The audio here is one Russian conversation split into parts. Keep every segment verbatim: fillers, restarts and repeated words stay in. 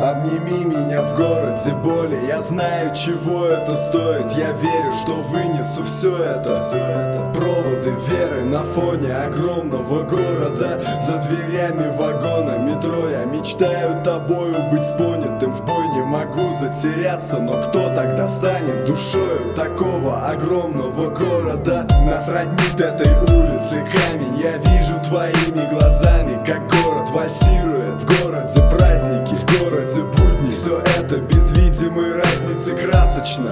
Обними меня в городе боли. Я знаю, чего это стоит. Я верю, что вынесу все это, все это. Проводы веры на фоне огромного города. За дверями вагона метро. Я мечтаю тобою быть понятым. В бой не могу затеряться, но кто тогда станет душою такого огромного города? Нас роднит этой улицы камень. Я вижу твоими глазами, как город вальсирует. В городе праздники, в городе будни. Все это без видимой разницы красочно.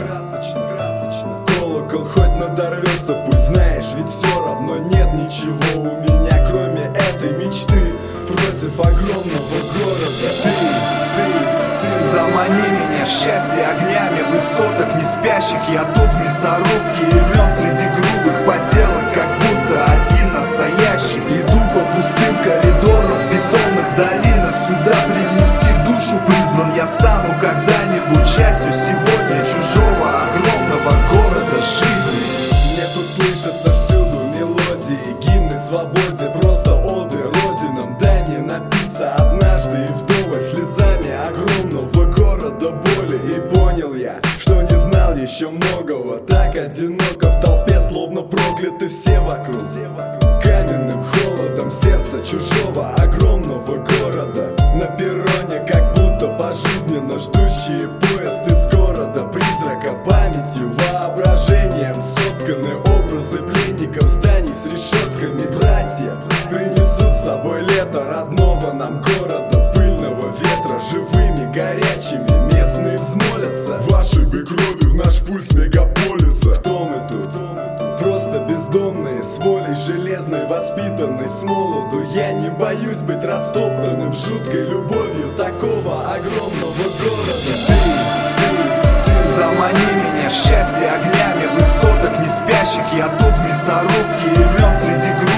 Колокол хоть надорвется, пусть знаешь, ведь все равно нет ничего у меня, кроме этой мечты против огромного города. Ты, ты, ты замани меня в счастье огнями высоток не спящих. Я тут в мясорубке имен среди грубых поделок, как будто один настоящий. Иду по пустым коридорам в бетонных долинах. Сюда привнести душу призван. Я стану когда-нибудь частью сегодня чужого огромного города жизни. Мне тут слышатся всюду мелодии, гимны свободе, просто оды родинам. Дай мне напиться однажды и вдоволь слезами огромного города боли. И понял я, что не знал еще многого. Так одиноко в толпе, словно прокляты все вокруг. Каменным холодом сердца чужого огромного города. На перроне как будто пожизненно ждущие поезд из города. Призрака памятью, воображением сотканы образы пленников зданий с решетками. Братья принесут с собой лето родного нам города, пыльного ветра, живыми, горячими. Местные взмолятся вашей бы крови в наш пульс мегаполиса. Кто мы тут? Просто бездомные, с волей железной, воспитанной с молоду. Я не боюсь быть растоптанным жуткой любовью такого огромного города. Ты, ты, ты замани меня в счастье огнями высоток не спящих. Я тут в мясорубке имен среди грубых